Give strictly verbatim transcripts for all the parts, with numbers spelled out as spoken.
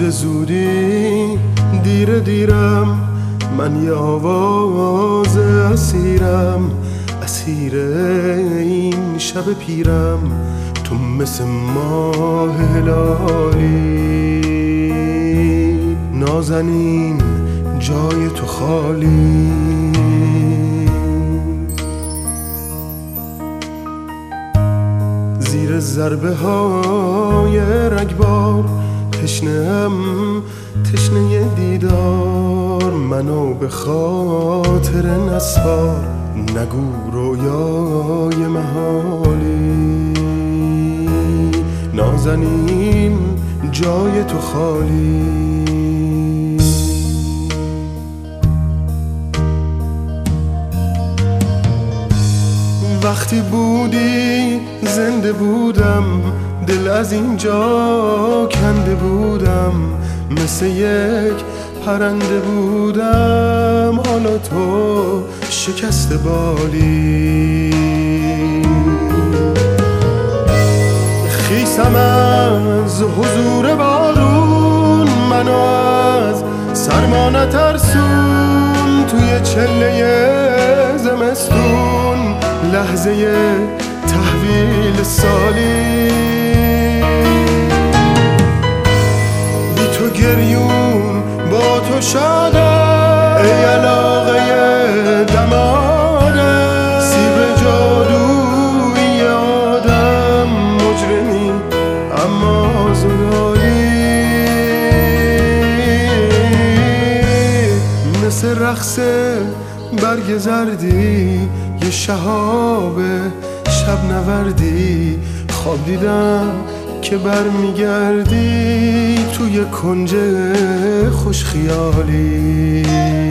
به زودی دیر دیرم، من یه آواز اسیرم، اسیر این شب پیرم. تو مثل ماه هلالی، نازنین جای تو خالی. زیر ضربه های رگبار تشنه‌ام، تشنه دیدار. منو به خاطر نسوار، نگو رویای محالی. نازنین جای تو خالی. وقتی بودی زنده بودم، دل از اینجا کنده بودم. مثل یک پرنده بودم، حالا تو شکست بالی. خیسم از حضور بارون، منو از سرما نترسون. توی چله زمستون لحظه تحویل سالی. بی تو گریون با تو شادم، ای علاقه دماده. سیب جادویی آدم، مجرمی اما زلالی. مثل رقص برگ زردی، یه شهاب شب نوردی. خواب دیدم که برمیگردی توی کنج خوش خیالی.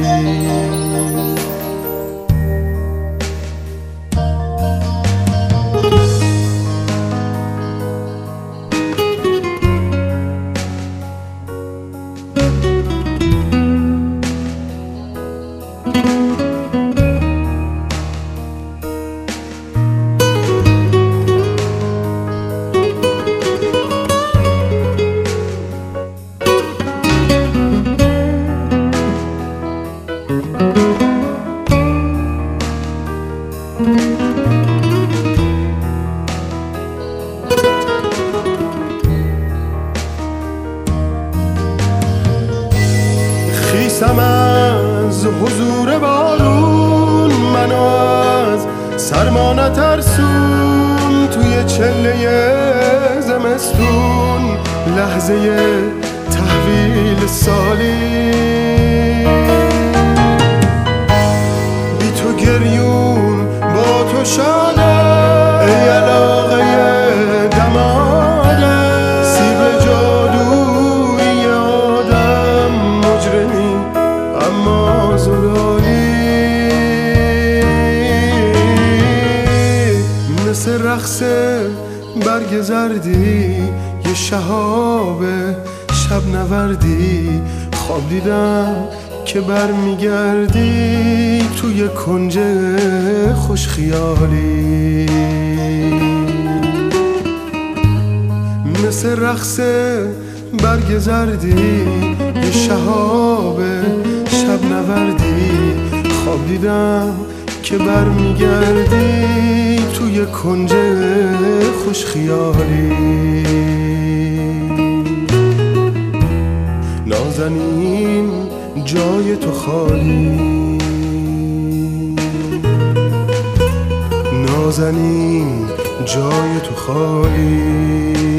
خیسم از حضور بارون، منو از سرما نترسون. توی چله زمستون لحظه تحویل سالی. بی تو گریون با تو شادم، ای علاقه دماده. سیب جادویی آدم، مجرمی اما زلالی. مثل رقص برگ زردی، یه شهاب شب نوردی. خواب دیدم که برمیگردی توی کنج خوش خیالی. مثل رقص برگ زردی، یه شهاب شب نوردی. خواب دیدم که برمیگردی توی کنج خوش خیالی. نازنین جای تو خالی. نازنین جای تو خالی.